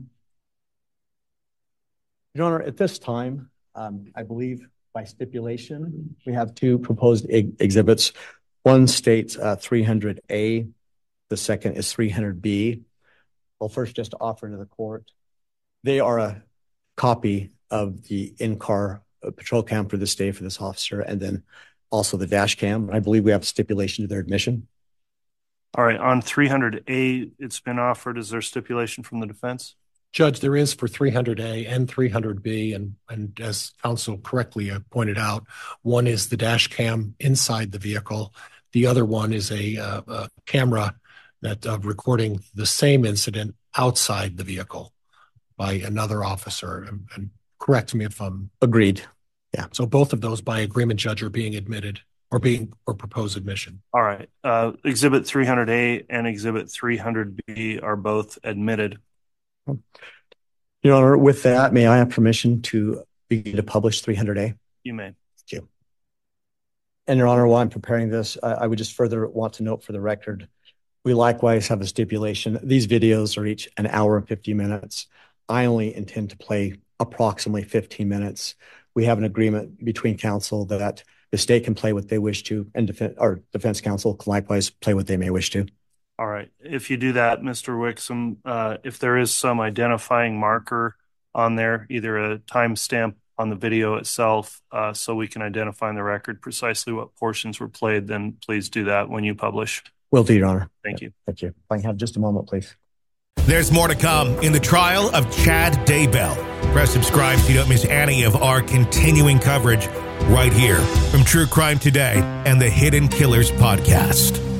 Your Honor, at this time, I believe by stipulation, we have 2 proposed exhibits. One states 300A, the second is 300B. Well, first, just to offer to the court, they are a copy of the in-car patrol cam for this day for this officer, and then also the dash cam. I believe we have stipulation to their admission. All right, on 300A, it's been offered. Is there stipulation from the defense? Judge, there is for 300A and 300B, and as counsel correctly pointed out, one is the dash cam inside the vehicle. The other one is a camera that recording the same incident outside the vehicle by another officer. And correct me if I'm... Agreed. Yeah. So both of those by agreement, Judge, are being admitted or proposed admission. All right. Exhibit 300A and Exhibit 300B are both admitted. Your Honor, with that, may I have permission to begin to publish 300A? You may. Thank you. And Your Honor, while I'm preparing this, I would just further want to note for the record, we likewise have a stipulation. These videos are each an hour and 50 minutes. I only intend to play approximately 15 minutes. We have an agreement between counsel that The state can play what they wish to, and defense counsel can likewise play what they may wish to. All right. If you do that, Mr. Wixom, if there is some identifying marker on there, either a timestamp on the video itself, so we can identify in the record precisely what portions were played, then please do that when you publish. Will do, Your Honor. Thank you. Thank you. If I can have just a moment, please. There's more to come in the trial of Chad Daybell. Press subscribe so you don't miss any of our continuing coverage right here from True Crime Today and the Hidden Killers podcast.